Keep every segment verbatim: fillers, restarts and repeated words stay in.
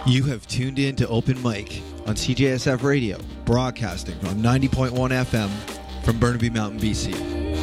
You have tuned in to Open Mic on C J S F Radio, broadcasting on ninety point one F M from Burnaby Mountain, B C.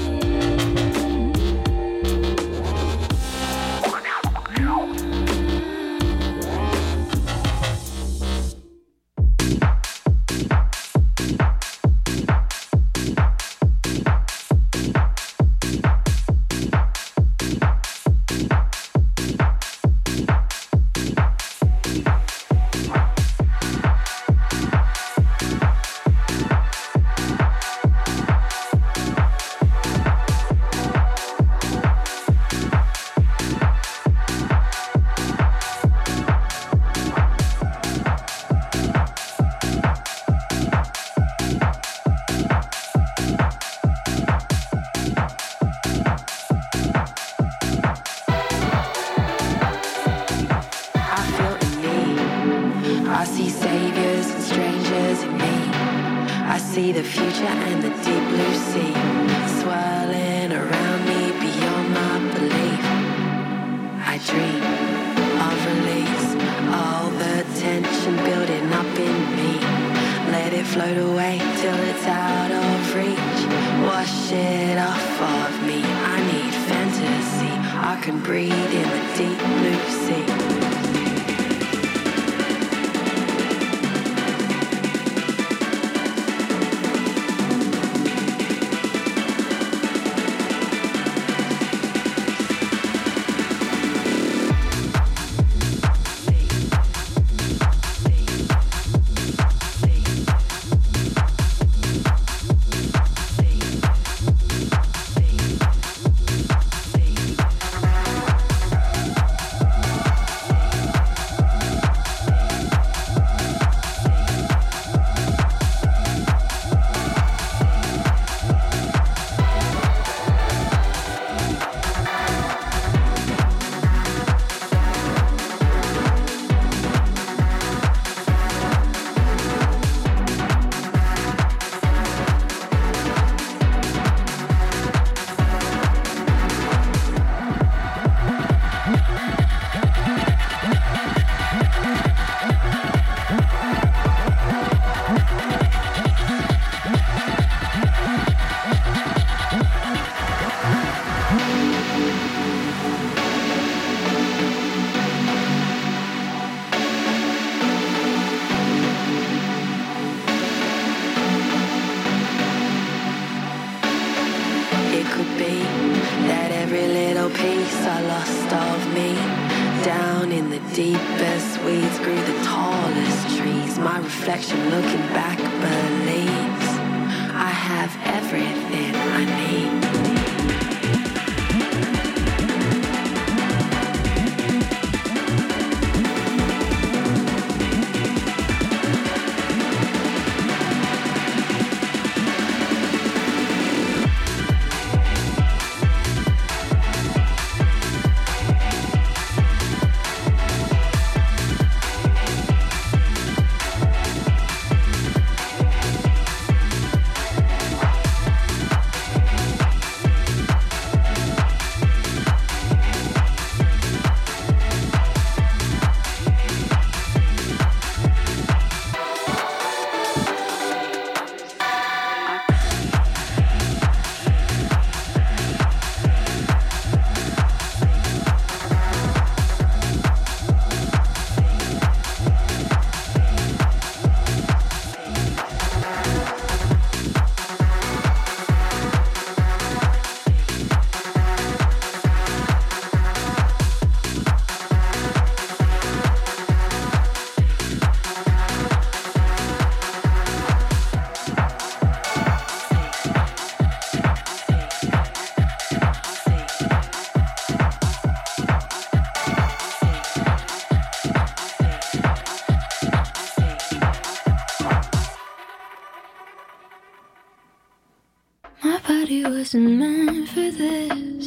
Wasn't meant for this.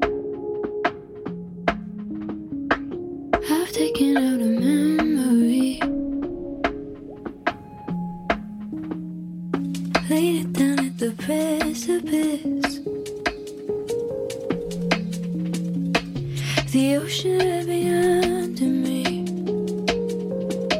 I've taken out a memory, laid it down at the precipice. The ocean heavy under me.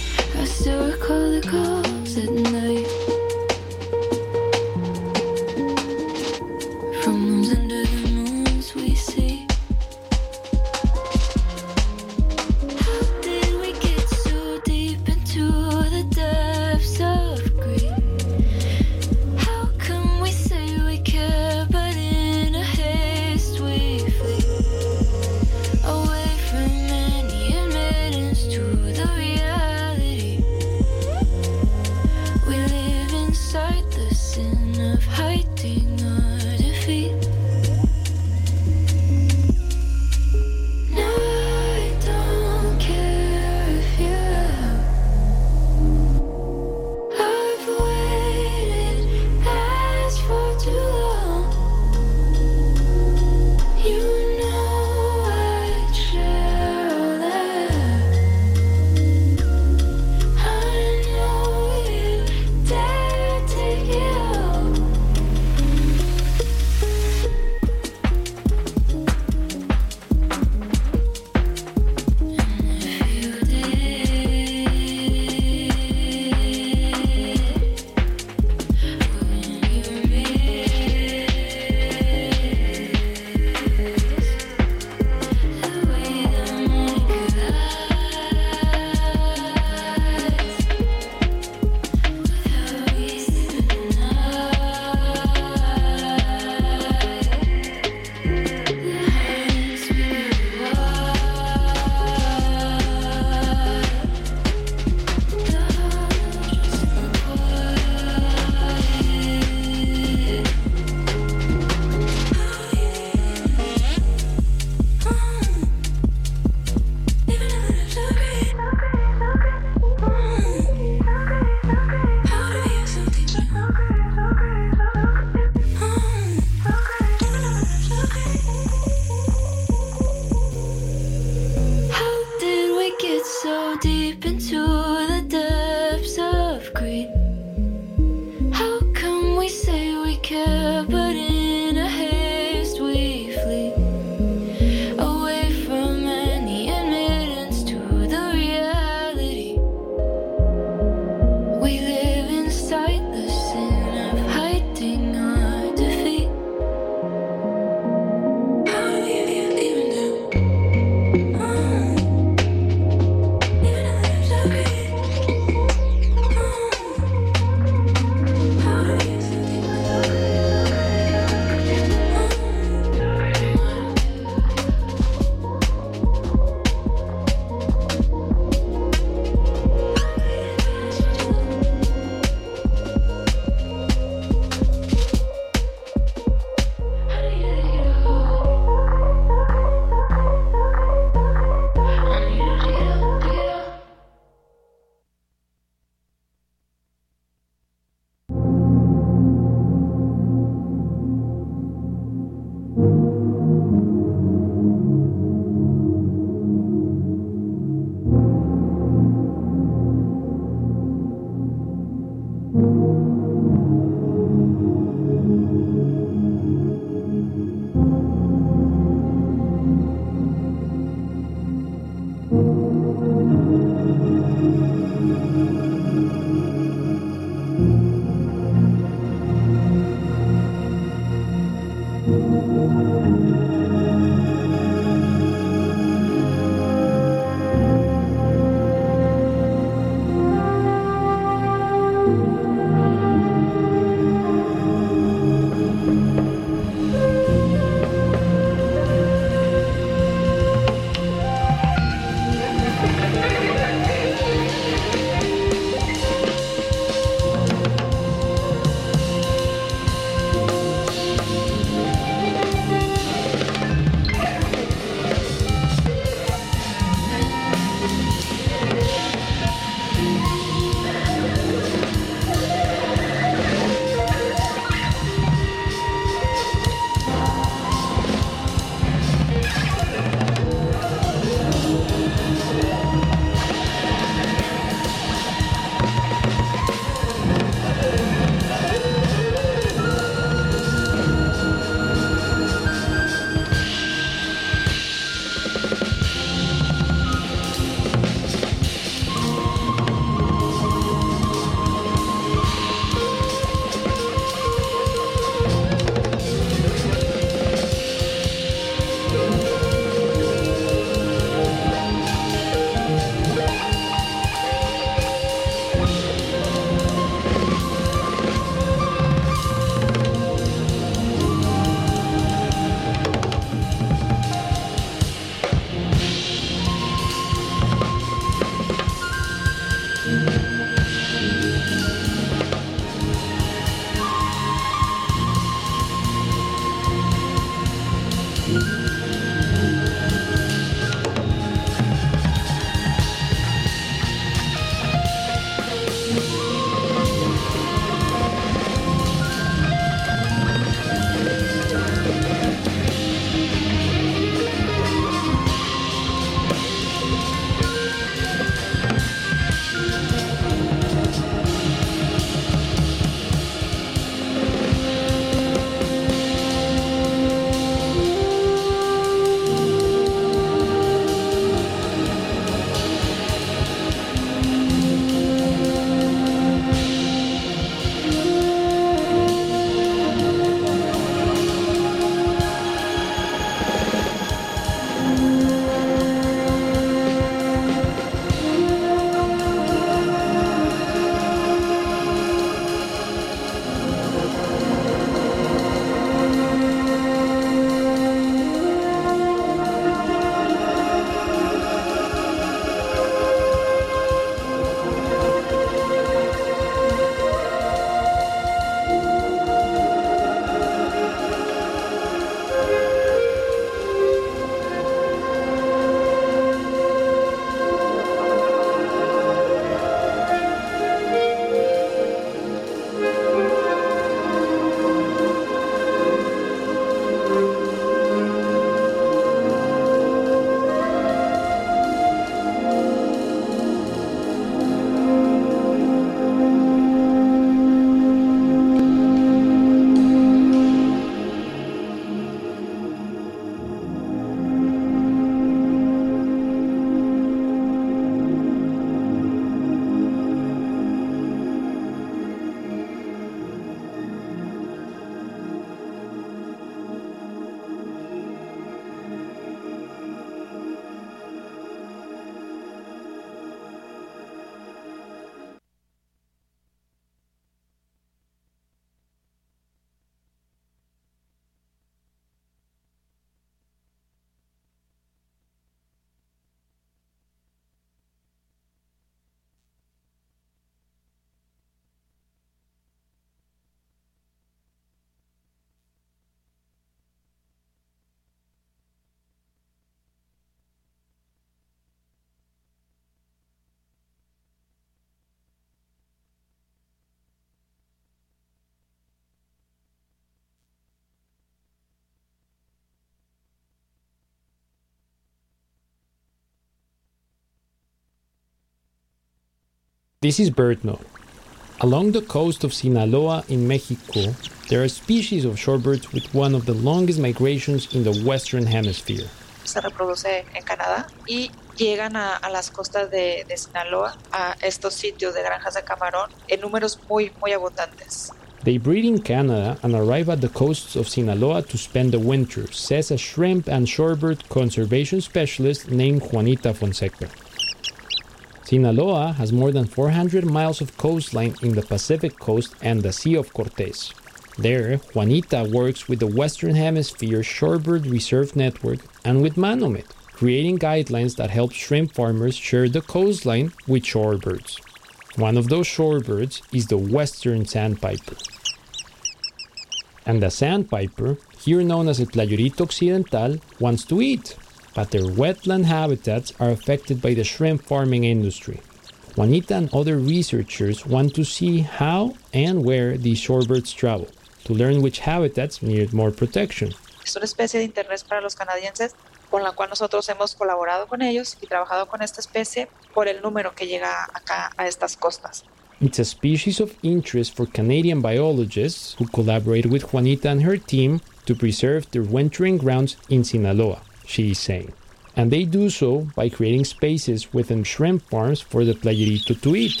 This is BirdNote. Along the coast of Sinaloa in Mexico, there are species of shorebirds with one of the longest migrations in the Western Hemisphere. Se reproduce en Canadá y llegan a, a las costas de, de Sinaloa, a estos sitios de granjas de camarón, en números muy, muy abundantes. They breed in Canada and arrive at the coasts of Sinaloa to spend the winter, says a shrimp and shorebird conservation specialist named Juanita Fonseca. Sinaloa has more than four hundred miles of coastline in the Pacific coast and the Sea of Cortez. There, Juanita works with the Western Hemisphere Shorebird Reserve Network and with Manomet, creating guidelines that help shrimp farmers share the coastline with shorebirds. One of those shorebirds is the western sandpiper. And the sandpiper, here known as el playerito occidental, wants to eat, but their wetland habitats are affected by the shrimp farming industry. Juanita and other researchers want to see how and where these shorebirds travel, to learn which habitats need more protection. Es una especie de interés para los canadienses con la cual nosotros hemos colaborado con ellos y trabajado con esta especie por el número que llega acá a estas costas. It's a species of interest for Canadian biologists who collaborate with Juanita and her team to preserve their wintering grounds in Sinaloa, she is saying. And they do so by creating spaces within shrimp farms for the playerito to eat.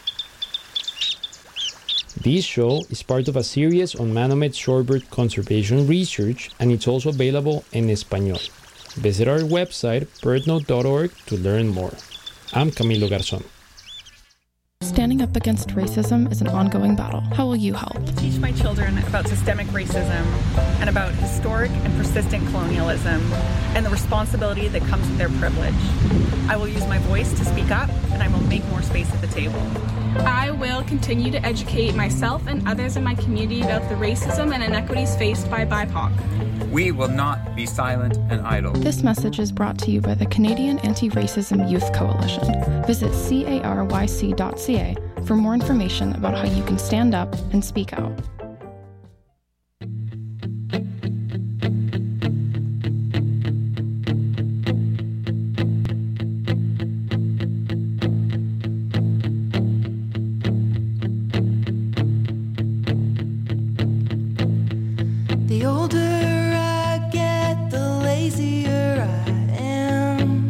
This show is part of a series on Manomet shorebird conservation research, and it's also available in Español. Visit our website, birdnote dot org, to learn more. I'm Camilo Garzón. Standing up against racism is an ongoing battle. How will you help? Teach my children about systemic racism and about historic and persistent colonialism and the responsibility that comes with their privilege. I will use my voice to speak up, and I will make more space at the table. I will continue to educate myself and others in my community about the racism and inequities faced by B I P O C. We will not be silent and idle. This message is brought to you by the Canadian Anti-Racism Youth Coalition. Visit caryc dot c a for more information about how you can stand up and speak out. The older I get, the lazier I am.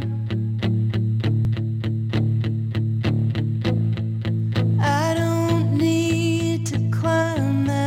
I don't need to climb that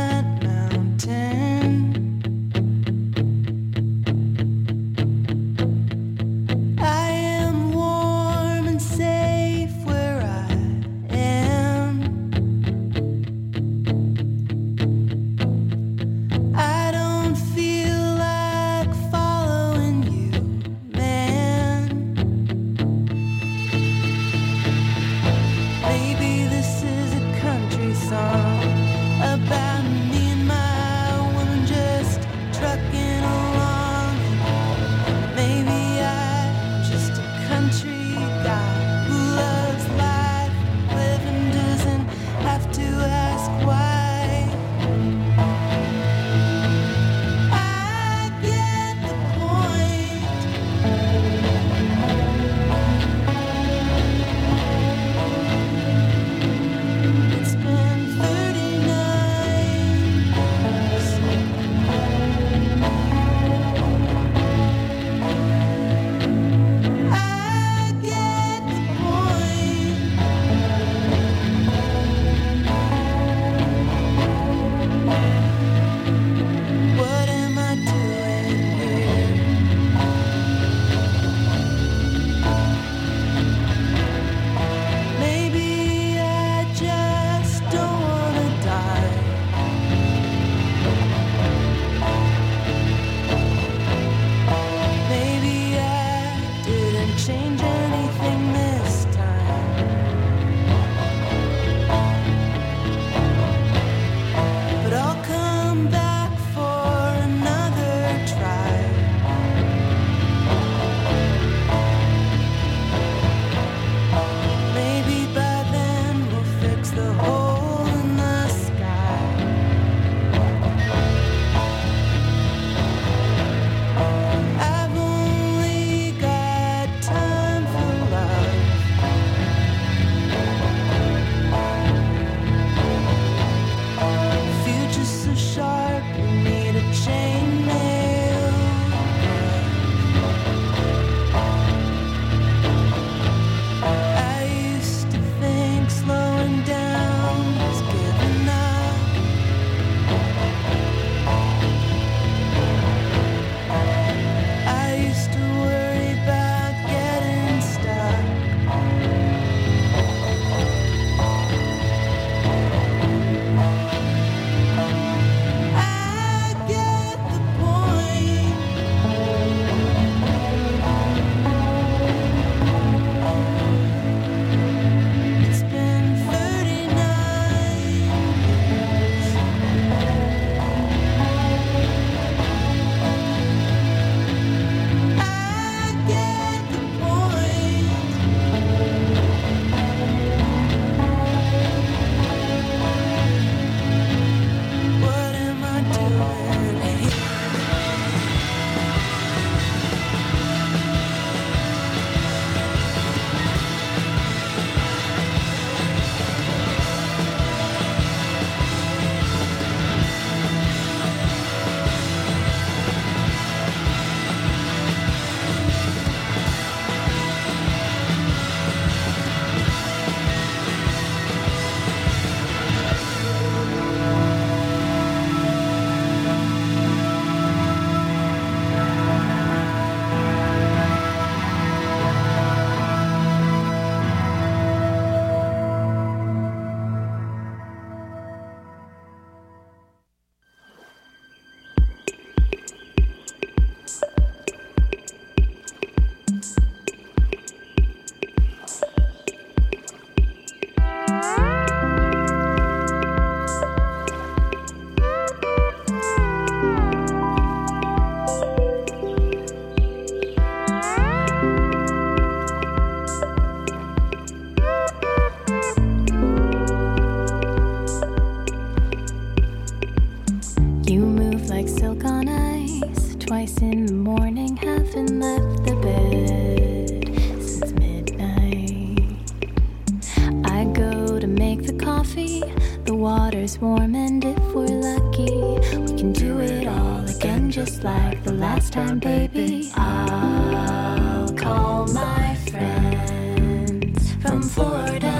nice warm, and if we're lucky, we can do it all again just like the last time, baby. I'll call my friends from Florida.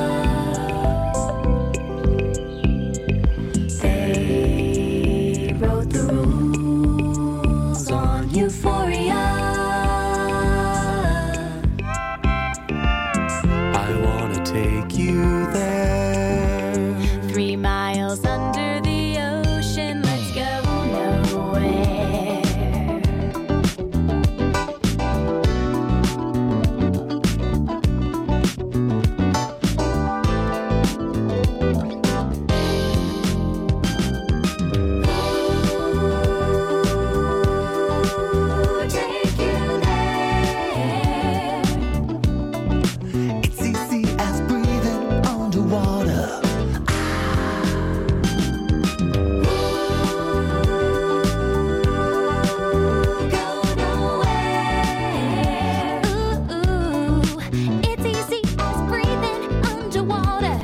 They wrote the rules on Euphoria. I wanna take you there. Three miles under the ocean, let's go nowhere. Ooh, take you there. It's easy as breathing underwater. Go nowhere. Ooh, it's easy as breathing underwater.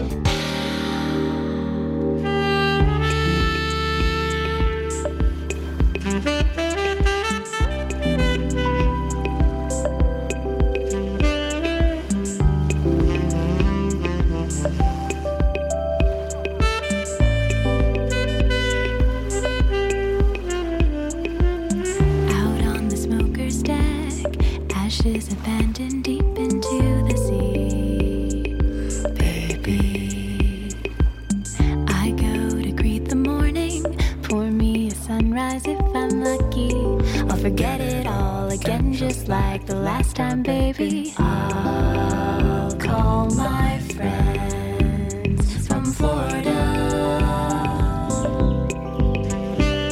Out on the smoker's deck, ashes abandoned deep into the sea. Baby, I go to greet the morning, pour me a sunrise if I'm lucky. I'll forget it all again just like the last time, baby. I'll call my friends from Florida.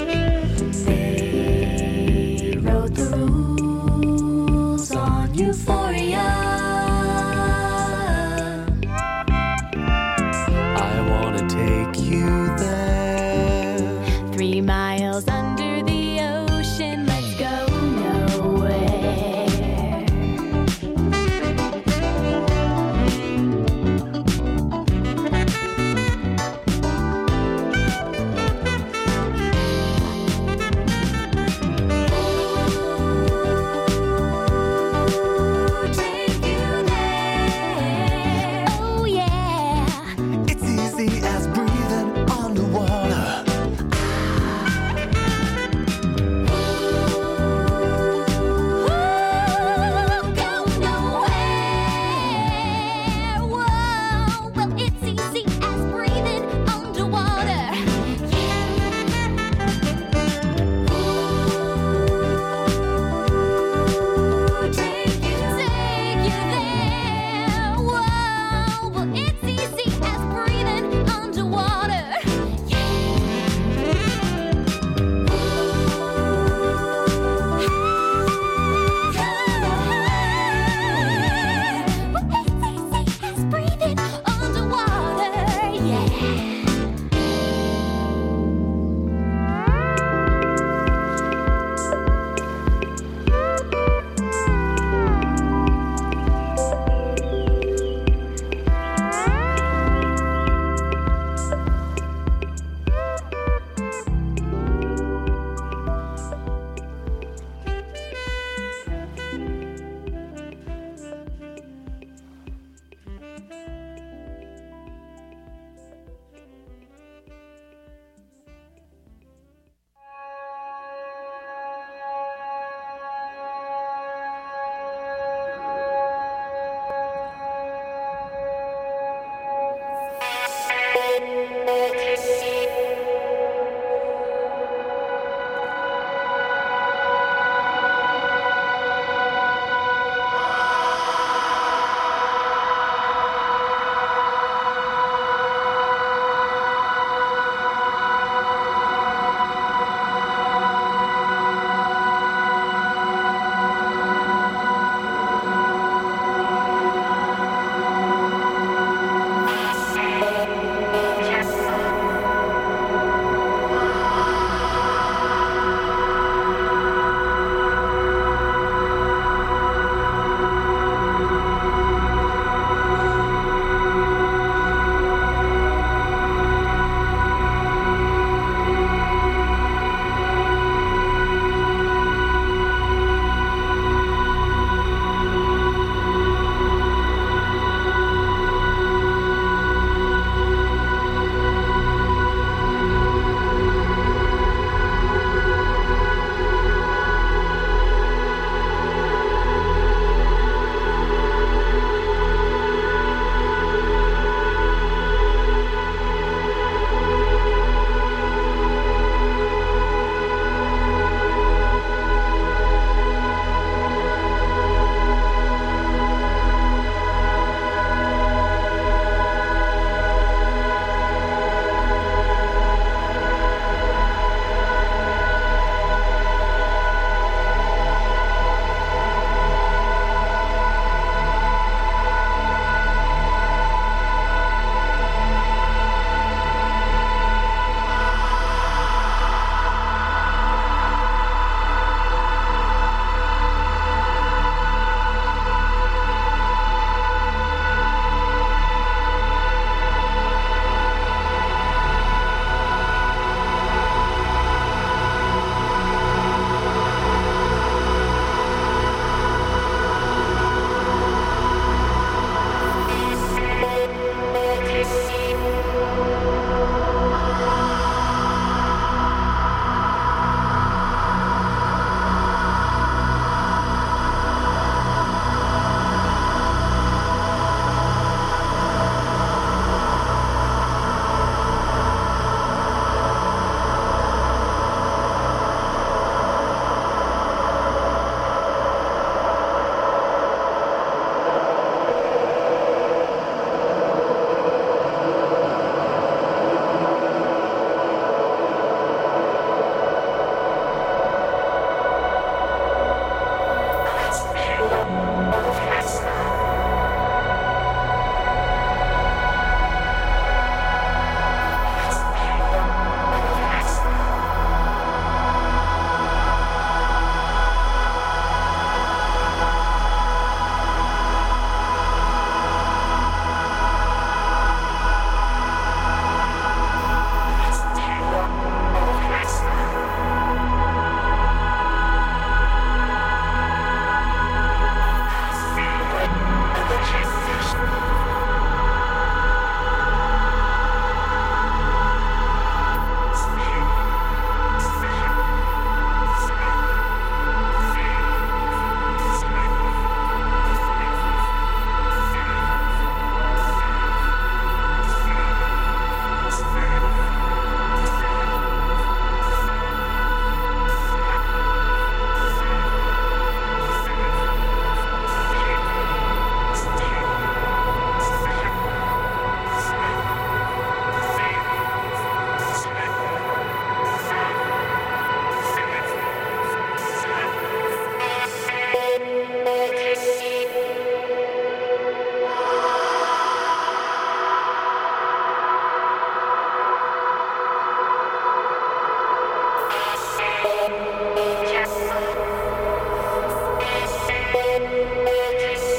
They wrote the rules on Euphoria.